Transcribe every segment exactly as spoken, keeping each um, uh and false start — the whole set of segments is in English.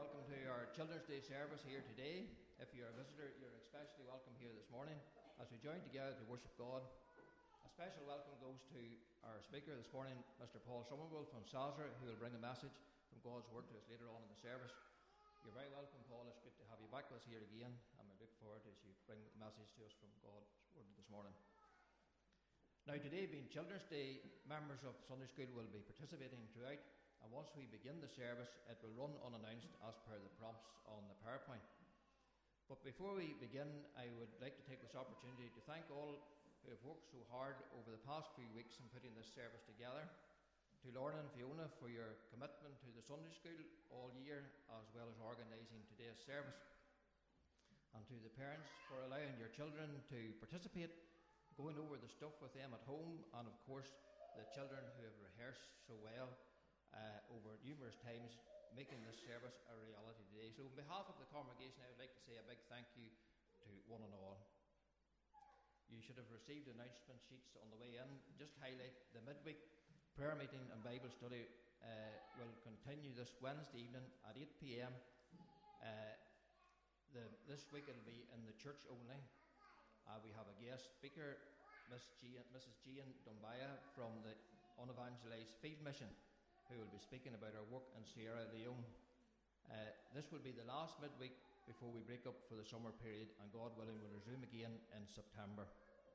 welcome to our Children's Day service here today. If you're a visitor, you're especially welcome here this morning as we join together to worship God. A special welcome goes to our speaker this morning, Mister Paul Somerville from Sazra, who will bring a message from God's Word to us later on in the service. You're very welcome, Paul. It's good to have you back with us here again, and we look forward as you bring the message to us from God's Word this morning. Now, today being Children's Day, members of Sunday School will be participating throughout, and once we begin the service, it will run unannounced as per the prompts on the PowerPoint. But before we begin, I would like to take this opportunity to thank all who have worked so hard over the past few weeks in putting this service together. To Lorna and Fiona for your commitment to the Sunday School all year, as well as organising today's service. And to the parents for allowing your children to participate, going over the stuff with them at home, and of course the children who have rehearsed so well uh, over numerous times, making this service a reality today. So on behalf of the congregation, I would like to say a big thank you to one and all. You should have received announcement sheets on the way in. Just highlight the midweek prayer meeting and Bible study uh, will continue this Wednesday evening at eight p.m. Uh, the, this week it will be in the church only. Uh, we have a guest speaker, Miss Jean, Missus Jean Dumbaya from the Unevangelized Field Mission, who will be speaking about our work in Sierra Leone. Uh, this will be the last midweek before we break up for the summer period, and God willing we'll resume again in September.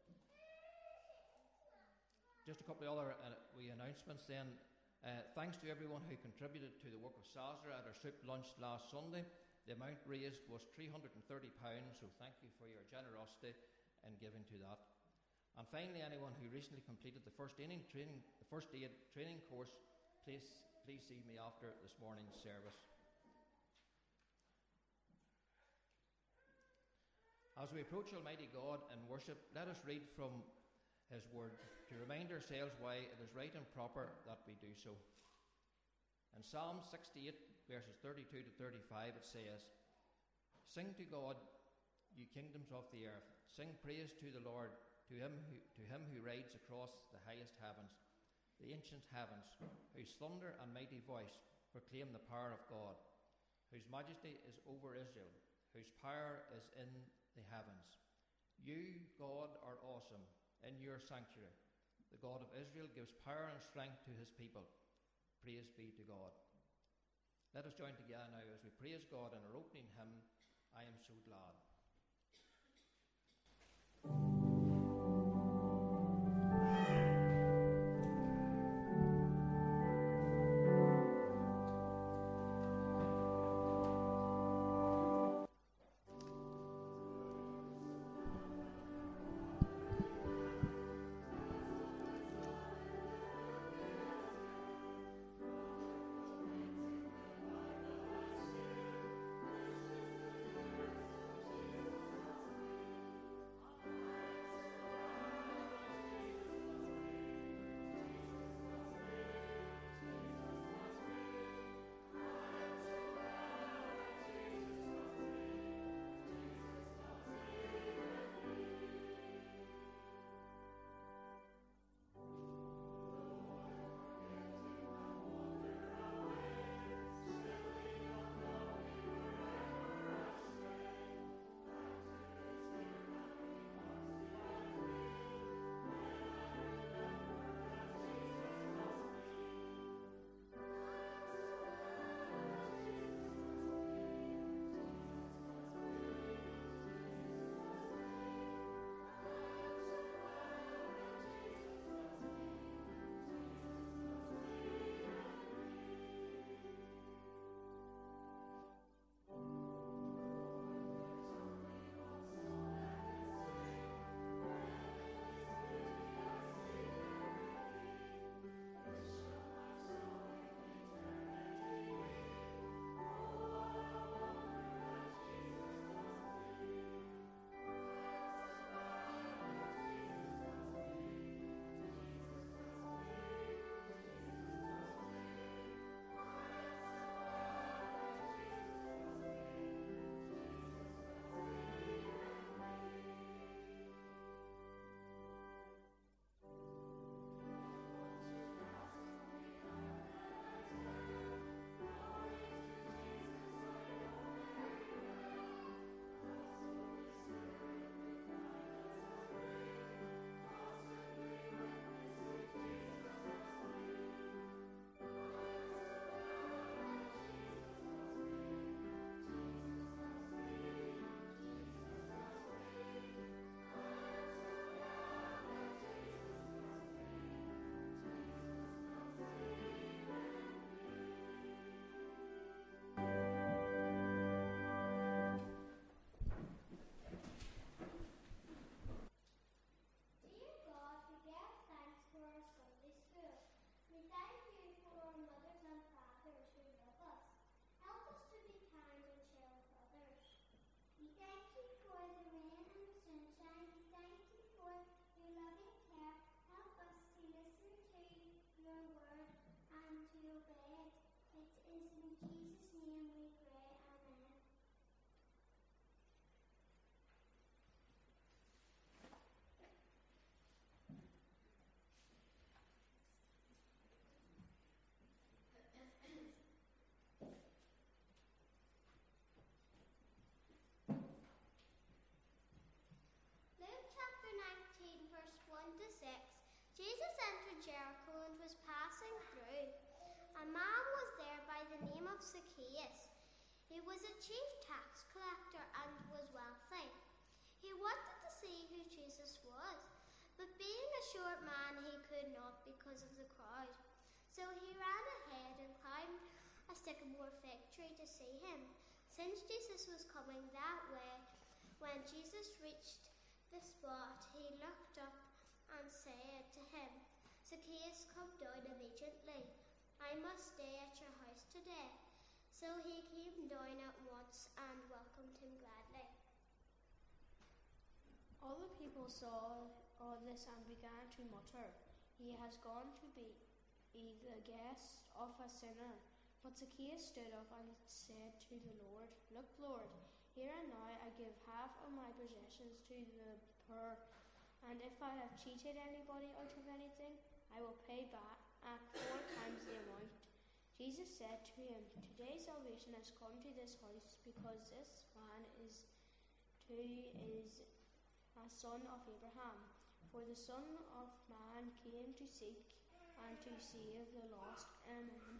Just a couple of other uh, wee announcements then. Uh, thanks to everyone who contributed to the work of Sazra at our soup lunch last Sunday. The amount raised was three hundred thirty pounds, so thank you for your generosity in giving to that. And finally, anyone who recently completed the first aid training, the first aid training course, please, please see me after this morning's service. As we approach Almighty God in worship, let us read from His Word to remind ourselves why it is right and proper that we do so. In Psalm sixty-eight, verses thirty-two to thirty-five, it says, "Sing to God, you kingdoms of the earth. Sing praise to the Lord, to him who, to him who rides across the highest heavens. The ancient heavens, whose thunder and mighty voice proclaim the power of God, whose majesty is over Israel, whose power is in the heavens. You, God, are awesome in your sanctuary. The God of Israel gives power and strength to his people. Praise be to God." Let us join together now as we praise God in our opening hymn, "I Am So Glad." Thank was a chief tax collector and was wealthy. He wanted to see who Jesus was, but being a short man he could not because of the crowd. So he ran ahead and climbed a sycamore fig tree to see him, since Jesus was coming that way. When Jesus reached the spot, he looked up and said to him, "Zacchaeus, come down immediately. I must stay at your house today." So he came down at once and welcomed him gladly. All the people saw all this and began to mutter, "He has gone to be the guest of a sinner." But Zacchaeus stood up and said to the Lord, "Look, Lord, here and now I give half of my possessions to the poor, and if I have cheated anybody out of anything, I will pay back at four times the amount." Jesus said to him, "Today salvation has come to this house, because this man is too is a son of Abraham. For the Son of Man came to seek and to save the lost." Amen.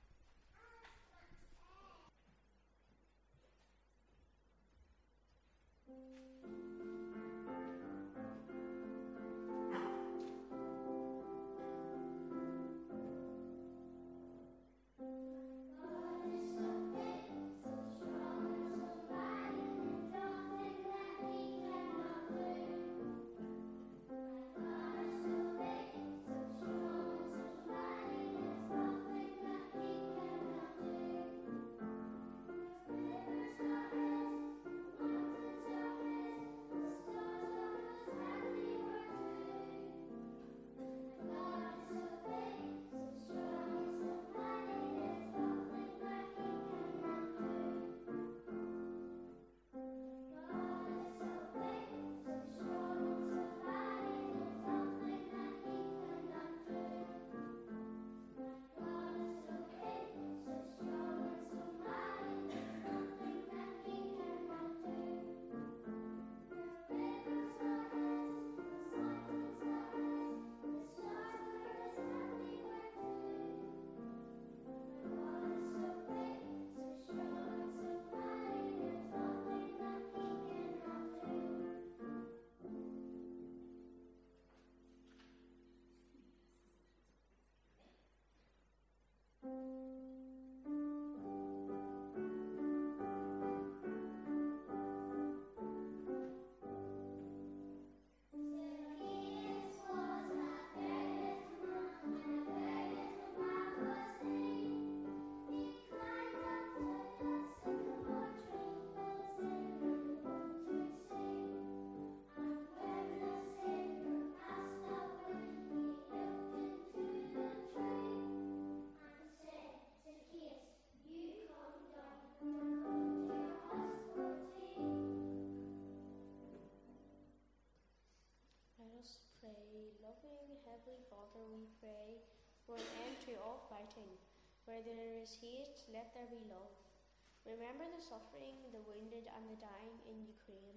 Heavenly Father, we pray for an end to all fighting. Where there is hate, let there be love. Remember the suffering, the wounded and the dying in Ukraine.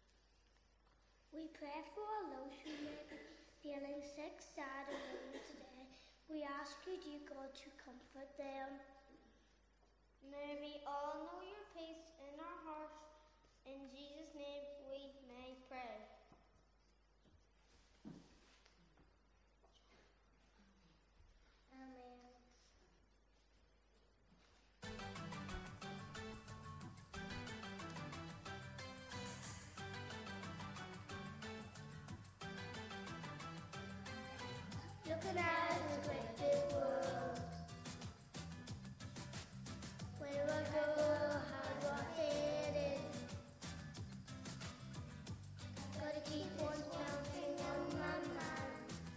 We pray for all those who may be feeling sick, sad and lonely today. We ask you, dear God, to comfort them. May we all know your peace in our hearts. In Jesus' name we may pray. Amen. Looking at the great big world, where I go, how I fit in. Gotta keep on counting on my mind.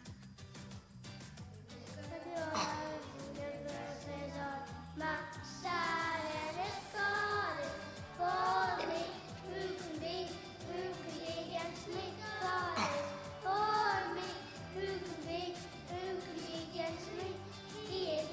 Look at all the universes on my side, and it's calling for me. Who can be, who can be against me? God is for me. Who can be, who can be against me? He is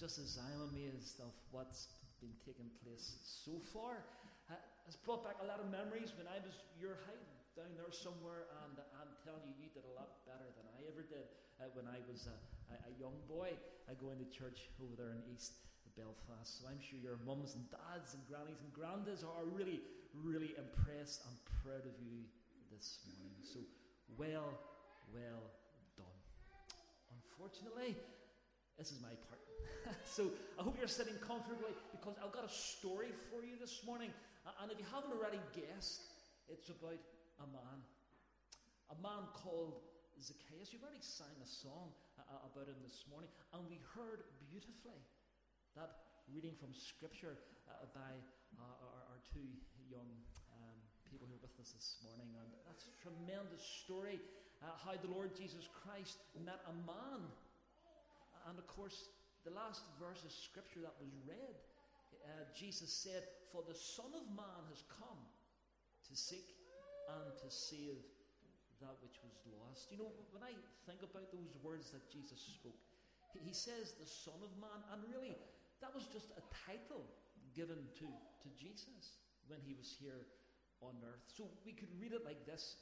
just as I'm amazed of what's been taking place so far. Uh, it's brought back a lot of memories when I was your height, down there somewhere, and I'm telling you, you did a lot better than I ever did uh, when I was a, a, a young boy uh, going to church over there in East Belfast. So I'm sure your mums and dads and grannies and grandads are really, really impressed and proud of you this morning. So well, well done. Unfortunately, this is my part. So I hope you're sitting comfortably, because I've got a story for you this morning. And if you haven't already guessed, it's about a man. A man called Zacchaeus. You've already sang a song uh, about him this morning, and we heard beautifully that reading from Scripture uh, by uh, our, our two young um, people who are with us this morning. And that's a tremendous story, uh, how the Lord Jesus Christ met a man. And of course, the last verse of Scripture that was read, uh, Jesus said, "For the Son of Man has come to seek and to save that which was lost." You know, when I think about those words that Jesus spoke, he, he says the Son of Man, and really, that was just a title given to, to Jesus when he was here on earth. So we could read it like this: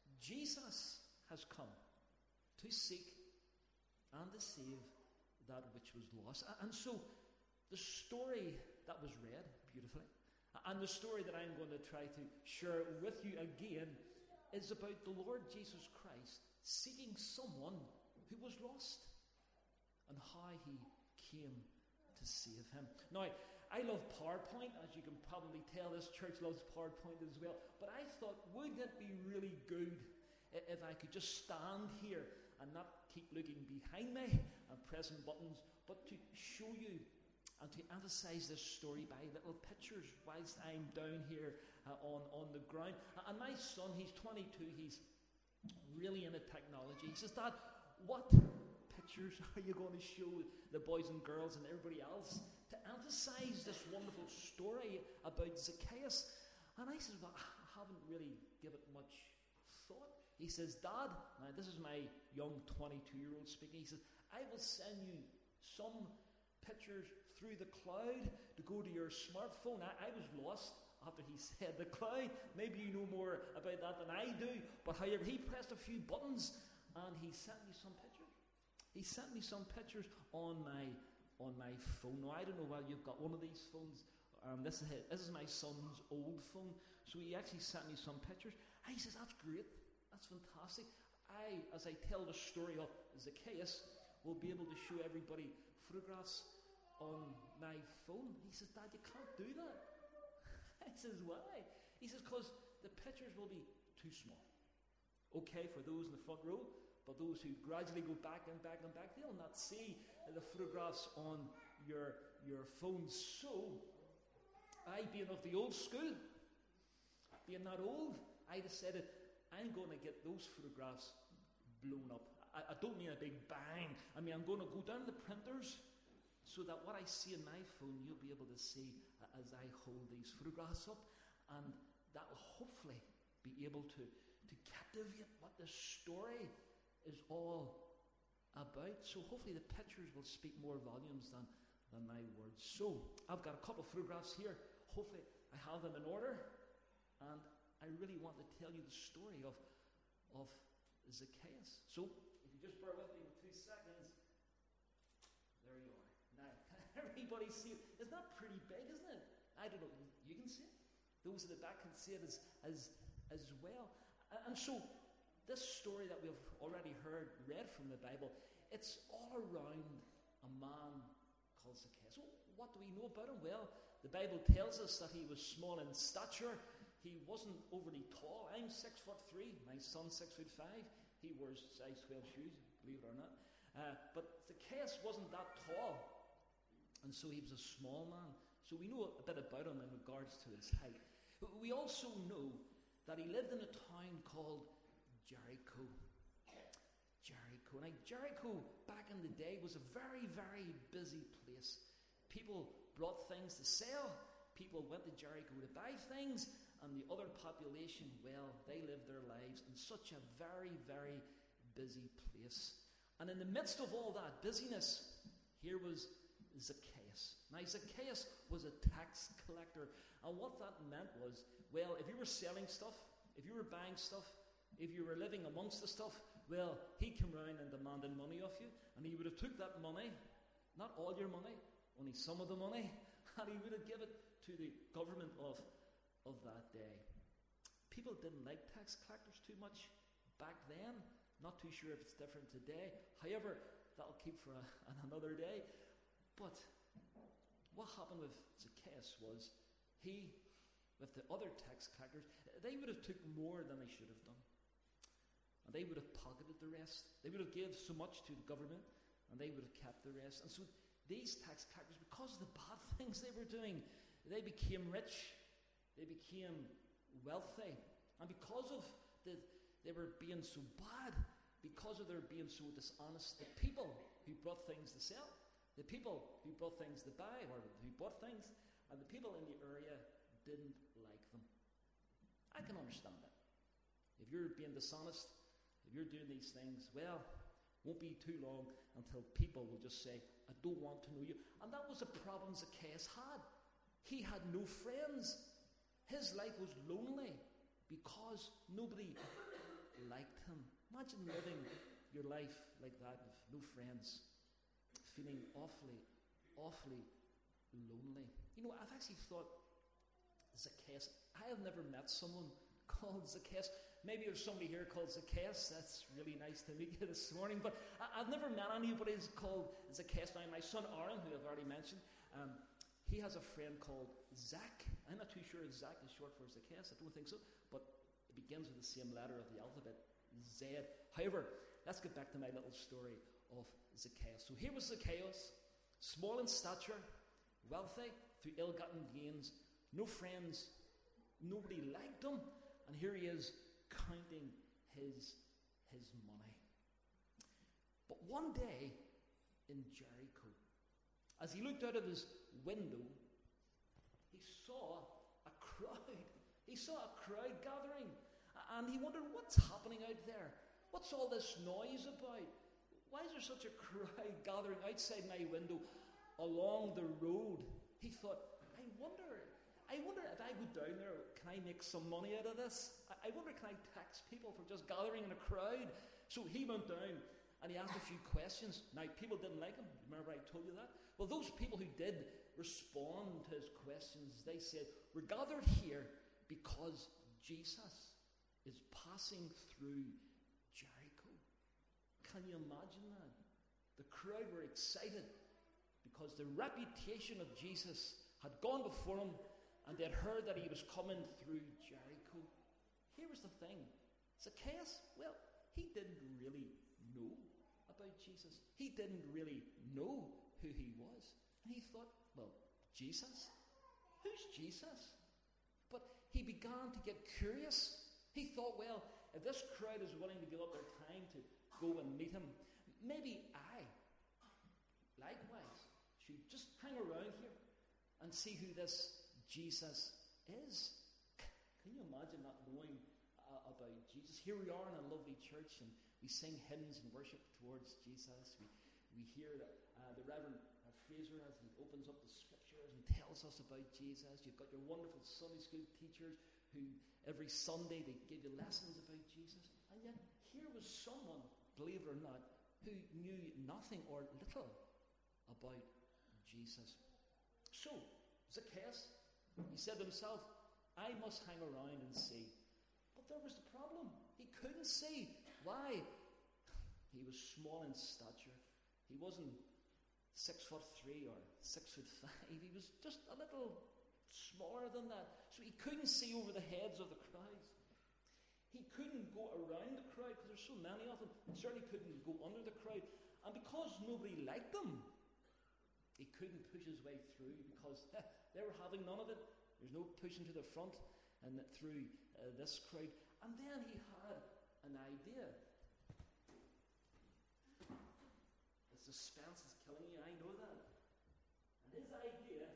Jesus has come to seek and to save that which was lost. And so the story that was read beautifully, and the story that I'm going to try to share with you again, is about the Lord Jesus Christ seeking someone who was lost, and how he came to save him. Now, I love PowerPoint, as you can probably tell. This church loves PowerPoint as well. But I thought, wouldn't it be really good if I could just stand here and not keep looking behind me and pressing buttons, but to show you and to emphasize this story by little pictures whilst I'm down here uh, on, on the ground. And my son, he's twenty-two, he's really into technology. He says, "Dad, what pictures are you going to show the boys and girls and everybody else to emphasize this wonderful story about Zacchaeus?" And I said, "Well, I haven't really given it much thought." He says, "Dad," now this is my young twenty-two-year-old speaking, he says, "I will send you some pictures through the cloud to go to your smartphone." I, I was lost after he said the cloud. Maybe you know more about that than I do. But however, he pressed a few buttons and he sent me some pictures. He sent me some pictures on my on my phone. Now, I don't know whether you've got one of these phones. Um, this is his, this is my son's old phone. So he actually sent me some pictures. And he says, "That's great. That's fantastic. I, as I tell the story of Zacchaeus, will be able to show everybody photographs on my phone." He says, "Dad, you can't do that." I says, "Why?" He says, "Because the pictures will be too small. Okay, for those in the front row, but those who gradually go back and back and back, they'll not see the photographs on your, your phone." So, I, being of the old school, being that old, I decided I'm going to get those photographs blown up. I, I don't mean a big bang. I mean, I'm going to go down to the printers so that what I see in my phone, you'll be able to see uh, as I hold these photographs up. And that will hopefully be able to, to captivate what the story is all about. So hopefully the pictures will speak more volumes than, than my words. So I've got a couple of photographs here. Hopefully I have them in order. And I really want to tell you the story of, of Zacchaeus. So if you just bear with me for two seconds. There you are. Now, can everybody see it? Isn't that pretty big, isn't it? I don't know. You can see it. Those at the back can see it as, as, as well. And so this story that we've already heard read from the Bible, it's all around a man called Zacchaeus. So what do we know about him? Well, the Bible tells us that he was small in stature. He wasn't overly tall. I'm six foot three. My son's six foot five. He wears size twelve shoes, believe it or not. Uh, but Zacchaeus wasn't that tall. And so he was a small man. So we know a bit about him in regards to his height. We also know that he lived in a town called Jericho. Jericho. Now, Jericho back in the day was a very, very busy place. People brought things to sell. People went to Jericho to buy things. And the other population, well, they lived their lives in such a very, very busy place. And in the midst of all that busyness, here was Zacchaeus. Now, Zacchaeus was a tax collector, and what that meant was, well, if you were selling stuff, if you were buying stuff, if you were living amongst the stuff, well, he came round and demanded money off you, and he would have took that money, not all your money, only some of the money, and he would have given it to the government of, of that day. People didn't like tax collectors too much back then. Not too sure if it's different today. However, that'll keep for a, another day. But what happened with Zacchaeus was he, with the other tax collectors, they would have took more than they should have done. And they would have pocketed the rest. They would have given so much to the government, and they would have kept the rest. And so these tax collectors, because of the bad things they were doing, they became rich. They became wealthy. And because of the, they were being so bad, because of their being so dishonest, the people who brought things to sell, the people who brought things to buy, or who bought things, and the people in the area didn't like them. I can understand that. If you're being dishonest, if you're doing these things, well, won't be too long until people will just say, I don't want to know you. And that was a problem Zacchaeus had. He had no friends. His life was lonely because nobody liked him. Imagine living your life like that with no friends, feeling awfully, awfully lonely. You know, I've actually thought, Zacchaeus, I have never met someone called Zacchaeus. Maybe there's somebody here called Zacchaeus. That's really nice to meet you this morning. But I, I've never met anybody who's called Zacchaeus. Now, my son Aaron, who I've already mentioned, um, he has a friend called Zach. I'm not too sure if Zach is short for Zacchaeus. I don't think so. But it begins with the same letter of the alphabet, Z. However, let's get back to my little story of Zacchaeus. So here was Zacchaeus, small in stature, wealthy through ill-gotten gains, no friends, nobody liked him, and here he is counting his, his money. But one day in Jericho, as he looked out of his window, he saw a crowd. He saw a crowd gathering, and he wondered, what's happening out there? What's all this noise about? Why is there such a crowd gathering outside my window along the road? He thought, I wonder, I wonder if I go down there, can I make some money out of this? I wonder, can I tax people for just gathering in a crowd? So he went down and he asked a few questions. Now, people didn't like him. Remember I told you that? Well, those people who did respond to his questions, they said, we're gathered here because Jesus is passing through Jericho. Can you imagine that? The crowd were excited because the reputation of Jesus had gone before him, and they had heard that he was coming through Jericho. Here was the thing. Zacchaeus, well, he didn't really know about Jesus. He didn't really know who he was. And he thought, well, Jesus? Who's Jesus? But he began to get curious. He thought, well, if this crowd is willing to give up their time to go and meet him, maybe I, likewise, should just hang around here and see who this Jesus is. Can you imagine not knowing uh, about Jesus? Here we are in a lovely church, and we sing hymns and worship towards Jesus. We we hear uh, the Reverend uh, Fraser as he opens up the scriptures and tells us about Jesus. You've got your wonderful Sunday school teachers who every Sunday they give you lessons about Jesus. And yet here was someone, believe it or not, who knew nothing or little about Jesus. So, Zacchaeus, he said to himself, I must hang around and see. But there was the problem. He couldn't see. Why? He was small in stature. He wasn't six foot three or six foot five. He was just a little smaller than that. So he couldn't see over the heads of the crowds. He couldn't go around the crowd because there's so many of them. He certainly couldn't go under the crowd. And because nobody liked him, he couldn't push his way through because they were having none of it. There's no pushing to the front and through uh, this crowd. And then he had an idea. The suspense is killing you, I know that. And his idea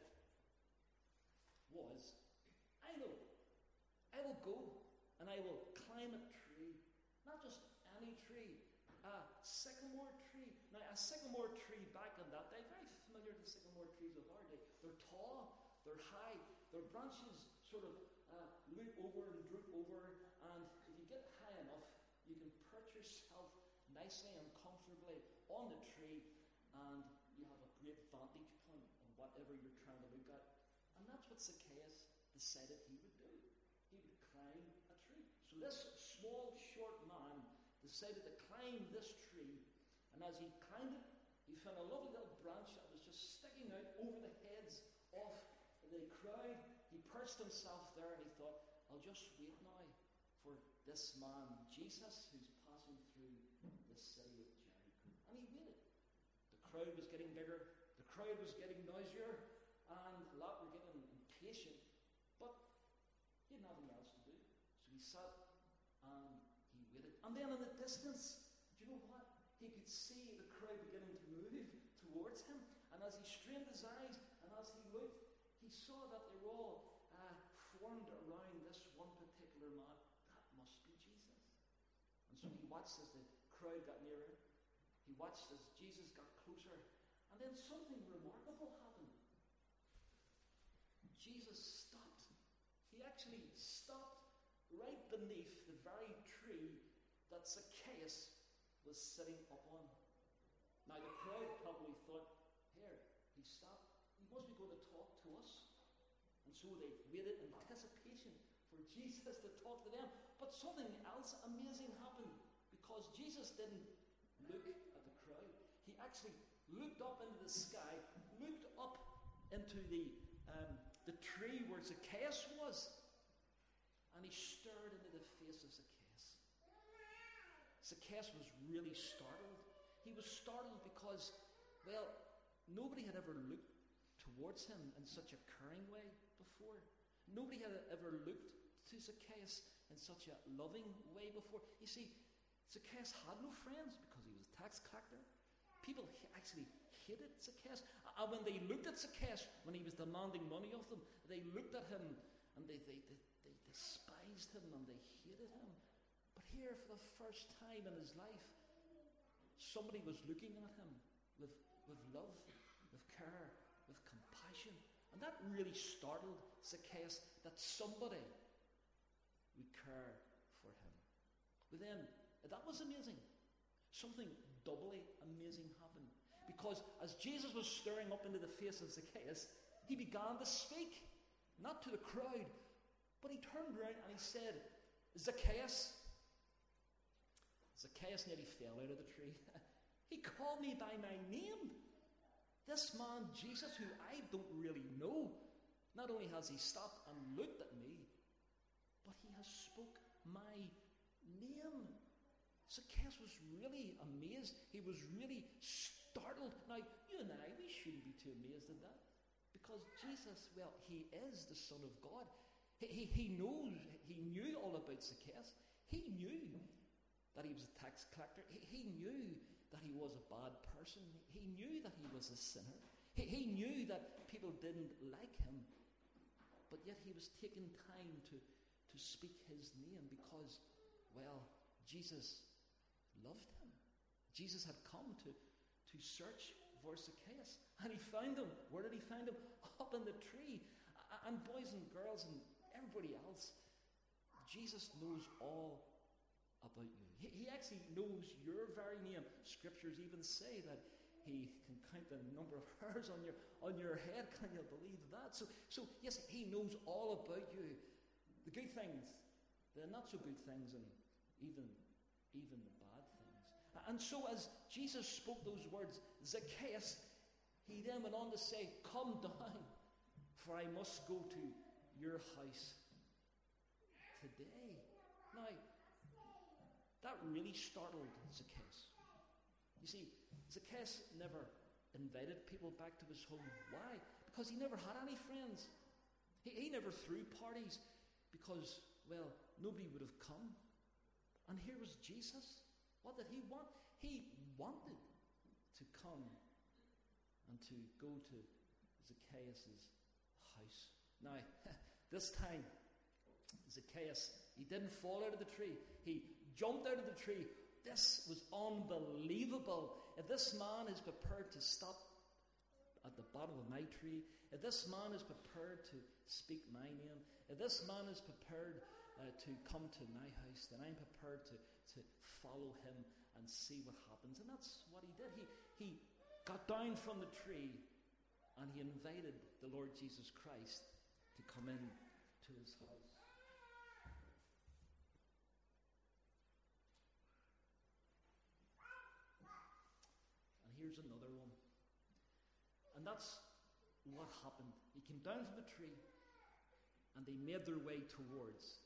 was, I know, I will go and I will climb a tree. Not just any tree, a sycamore tree. Now, a sycamore tree back in that day, very familiar to sycamore trees of our day. They're tall, they're high, their branches sort of uh, loop over and droop over, and if you get high enough, you can perch yourself nicely and comfortably on the tree, and you have a great vantage point on whatever you're trying to look at. And that's what Zacchaeus decided he would do. He would climb a tree. So this small, short man decided to climb this tree, and as he climbed it, he found a lovely little branch that was just sticking out over the heads of the crowd. He perched himself there, and he thought, I'll just wait now for this man, Jesus, who's passing through the city of Jericho. And he waited. The crowd was getting bigger, the crowd was getting noisier, and a lot were getting impatient, but he had nothing else to do. So he sat and he waited. And then in the distance, do you know what? He could see the crowd beginning to move towards him. And as he strained his eyes, and as he looked, he saw that they were all uh, formed around this one particular man. That must be Jesus. And so he watched as the crowd got nearer. He watched as Jesus got closer. And then something remarkable happened. Jesus stopped. He actually stopped right beneath the very tree that Zacchaeus was sitting up on. Now the crowd probably thought, here, he stopped. He must be going to talk to us. And so they waited in anticipation for Jesus to talk to them. But something else amazing happened, because Jesus didn't look at the crowd. He actually looked up into the sky, looked up into the um, the tree where Zacchaeus was, and he stared into the face of Zacchaeus. Zacchaeus was really startled. He was startled because, well, nobody had ever looked towards him in such a caring way before. Nobody had ever looked to Zacchaeus in such a loving way before. You see, Zacchaeus had no friends because he was a tax collector. People actually hated Zacchaeus. And when they looked at Zacchaeus, when he was demanding money of them, they looked at him and they, they, they, they despised him and they hated him. But here, for the first time in his life, somebody was looking at him with, with love, with care, with compassion. And that really startled Zacchaeus, that somebody would care for him. But then, that was amazing. Something doubly amazing happened. Because as Jesus was staring up into the face of Zacchaeus, he began to speak, not to the crowd, but he turned around and he said, Zacchaeus. Zacchaeus nearly fell out of the tree. He called me by my name. This man, Jesus, who I don't really know, not only has he stopped and looked at me, but he has spoke my name. Zacchaeus was really amazed. He was really startled. Now, you and I, we shouldn't be too amazed at that. Because Jesus, well, he is the Son of God. He, he, he knows, he knew all about Zacchaeus. He knew that he was a tax collector. He, he knew that he was a bad person. He knew that he was a sinner. He, he knew that people didn't like him. But yet he was taking time to, to speak his name because, well, Jesus loved him. Jesus had come to, to search for Zacchaeus. And he found him. Where did he find him? Up in the tree. And boys and girls and everybody else, Jesus knows all about you. He, he actually knows your very name. Scriptures even say that he can count the number of hairs on your on your head. Can you believe that? So, so yes, he knows all about you. The good things, the not so good things, and even, even the bad things. And so as Jesus spoke those words, Zacchaeus, he then went on to say, come down, for I must go to your house today. Now, that really startled Zacchaeus. You see, Zacchaeus never invited people back to his home. Why? Because he never had any friends. He, he never threw parties because, well, nobody would have come. And here was Jesus. What did he want? He wanted to come and to go to Zacchaeus' house. Now, this time, Zacchaeus, he didn't fall out of the tree. He jumped out of the tree. This was unbelievable. If this man is prepared to stop at the bottom of my tree, if this man is prepared to speak my name, if this man is prepared uh, to come to my house, then I'm prepared to, to follow him and see what happens. And that's what he did. He, he got down from the tree and he invited the Lord Jesus Christ to come in to his house. And here's another one. And that's what happened. He came down from the tree and they made their way towards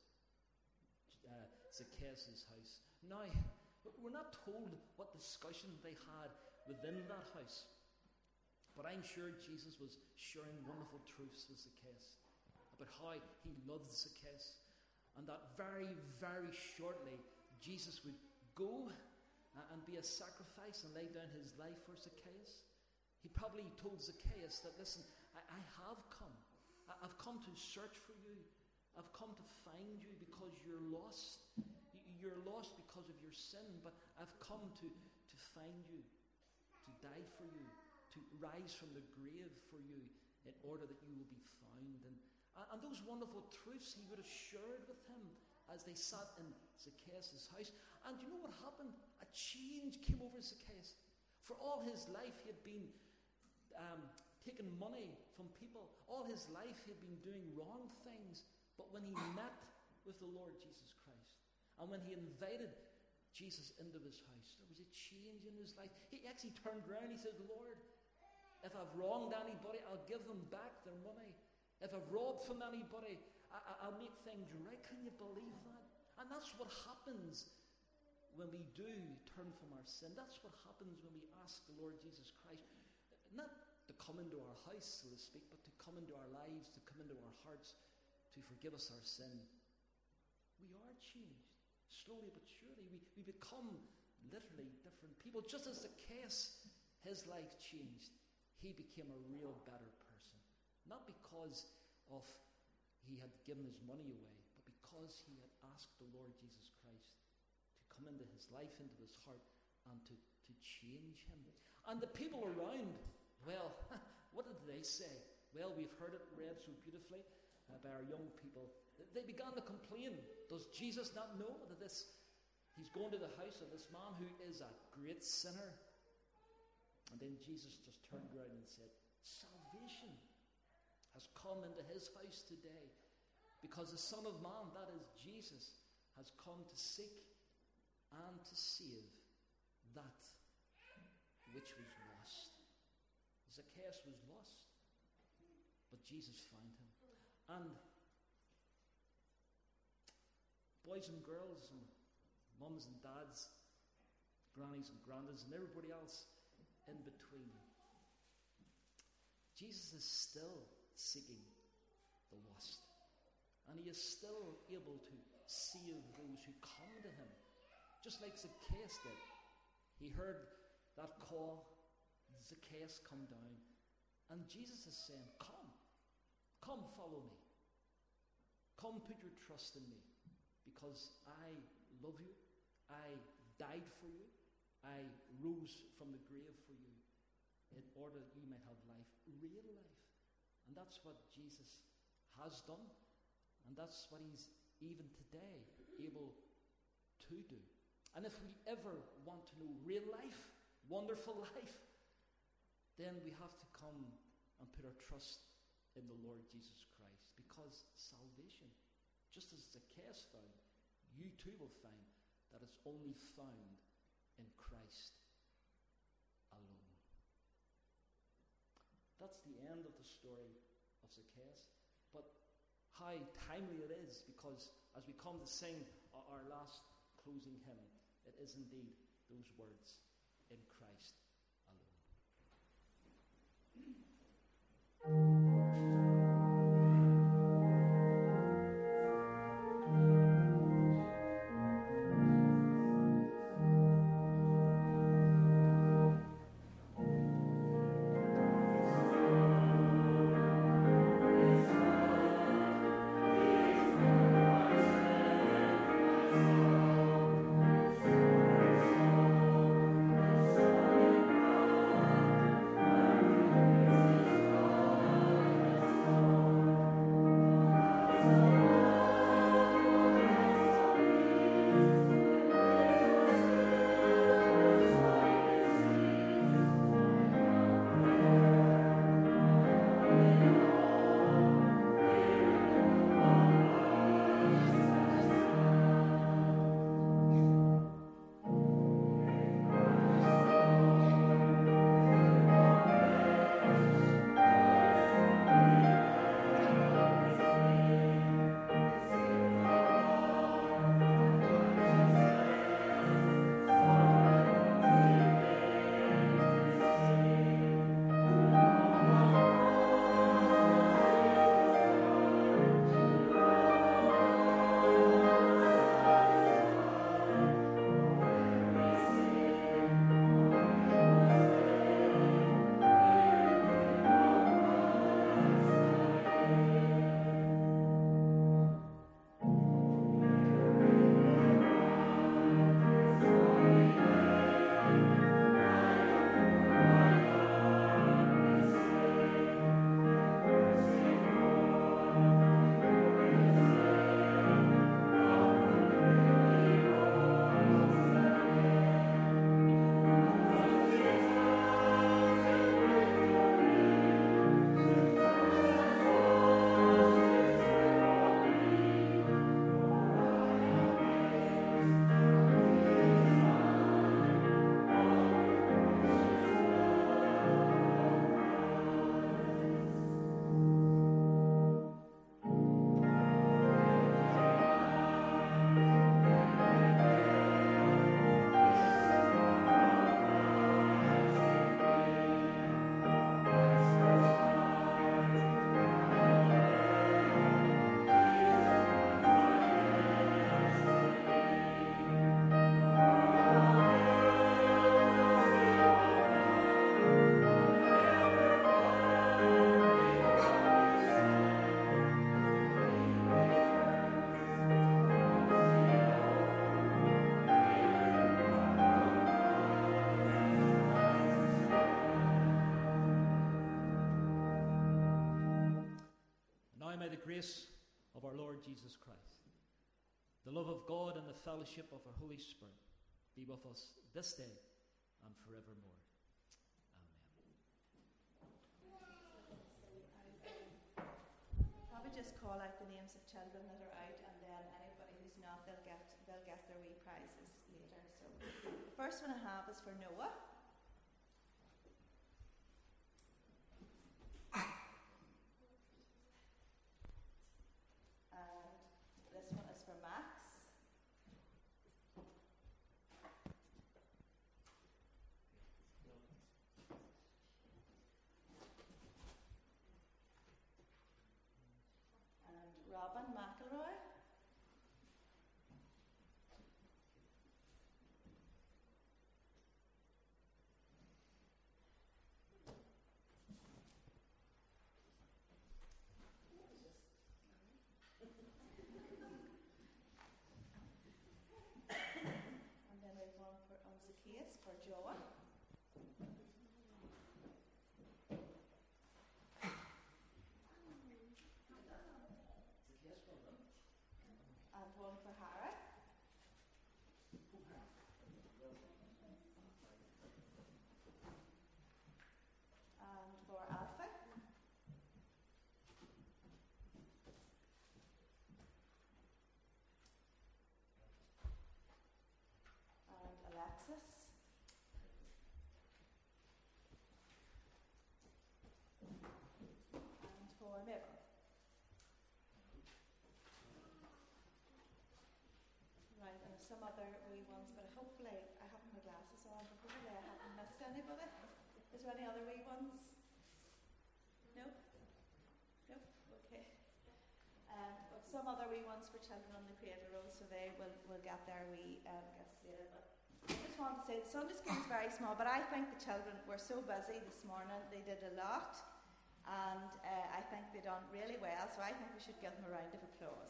uh, Zacchaeus' house. Now, we're not told what discussion they had within that house, but I'm sure Jesus was sharing wonderful truths with Zacchaeus about how he loved Zacchaeus, and that very, very shortly Jesus would go and be a sacrifice and lay down his life for Zacchaeus. He probably told Zacchaeus that, listen, I, I have come. I, I've come to search for you. I've come to find you because you're lost. You're lost because of your sin, but I've come to, to find you, to die for you, to rise from the grave for you in order that you will be found. And, and those wonderful truths he would have shared with him as they sat in Zacchaeus' house. And you know what happened? A change came over Zacchaeus. For all his life he had been um, taking money from people. All his life he had been doing wrong things. But when he met with the Lord Jesus Christ, and when he invited Jesus into his house, there was a change in his life. He actually turned around and he said, Lord, if I've wronged anybody, I'll give them back their money. If I've robbed from anybody, I, I, I'll make things right. Can you believe that? And that's what happens when we do turn from our sin. That's what happens when we ask the Lord Jesus Christ, not to come into our house, so to speak, but to come into our lives, to come into our hearts, to forgive us our sin. We are changed. Slowly but surely, we, we become literally different people. Just as Zacchaeus, his life changed. He became a real better person. Not because of he had given his money away, but because he had asked the Lord Jesus Christ to come into his life, into his heart, and to, to change him. And the people around, well, what did they say? Well, we've heard it read so beautifully uh, by our young people. They began to complain. Does Jesus not know that this he's going to the house of this man who is a great sinner? And then Jesus just turned around and said, salvation has come into his house today, because the Son of Man, that is Jesus, has come to seek and to save that which was lost. Zacchaeus was lost, but Jesus found him. And boys and girls and mums and dads, grannies and granddads, and everybody else in between, Jesus is still seeking the lost. And he is still able to save those who come to him. Just like Zacchaeus did. He heard that call, Zacchaeus, come down. And Jesus is saying, come. Come, follow me. Come, put your trust in me. Because I love you. I died for you. I rose from the grave for you in order that you might have life, real life. And that's what Jesus has done. And that's what he's even today able to do. And if we ever want to know real life, wonderful life, then we have to come and put our trust in the Lord Jesus Christ. Because salvation, just as Zacchaeus found, you too will find that it's only found in Christ alone. That's the end of the story of Zacchaeus. But how timely it is, because as we come to sing our last closing hymn, it is indeed those words, in Christ alone. Thank you. grace of our Lord Jesus Christ, the love of God, and the fellowship of our Holy Spirit be with us this day and forevermore. Probably just call out the names of children that are out, and then anybody who's not, they'll get they'll get their wee prizes later. So the first one I have is for Noah. And this one is for Max. Robin McElroy. And then we have one for on the case for Joan. And one for Harry. And for Alfie. And Alexis. And for Mabel. Right, and some other wee ones, but hopefully I haven't my glasses on, but hopefully I haven't missed anybody. Is there any other wee ones? No? No? Okay. Um, but some other wee ones for children on the Creator Road, so they will, will get their wee um, gifts later. But I just want to say the Sunday school is very small, but I think the children were so busy this morning, they did a lot, and uh, I think they done really well, so I think we should give them a round of applause.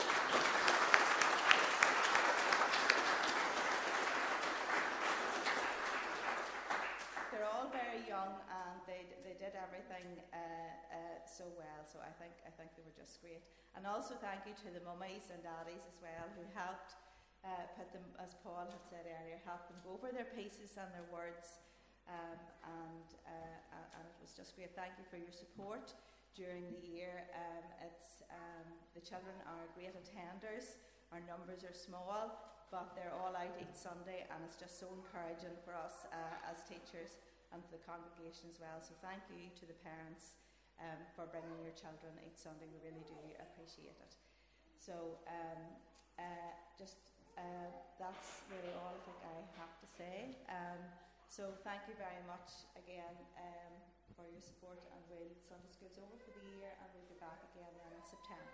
They're all very young, and they they did everything uh, uh, so well. So I think I think they were just great. And also thank you to the mummies and daddies as well, who helped uh, put them, as Paul had said earlier, helped them go over their pieces and their words. Um, and uh, and it was just great. Thank you for your support during the year. Um, it's um, the children are great attenders. Our numbers are small, but they're all out each Sunday, and it's just so encouraging for us uh, as teachers and for the congregation as well. So thank you to the parents um, for bringing your children each Sunday. We really do appreciate it. So um, uh, just uh, that's really all I think I have to say. Um, so thank you very much again um, for your support, and we'll Sunday School's over for the year, and we'll be back again then in September.